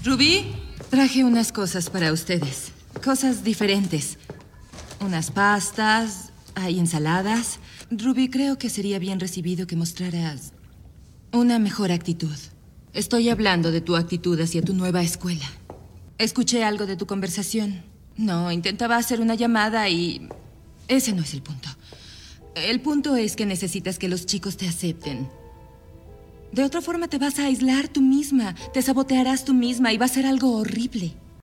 Ruby, traje unas cosas para ustedes. Cosas diferentes. Unas pastas, hay ensaladas. Ruby, creo que sería bien recibido que mostraras una mejor actitud. Estoy hablando de tu actitud hacia tu nueva escuela. Escuché algo de tu conversación. No, intentaba hacer una llamada y... ese no es el punto. El punto es que necesitas que los chicos te acepten. De otra forma te vas a aislar tú misma, te sabotearás tú misma y va a ser algo horrible.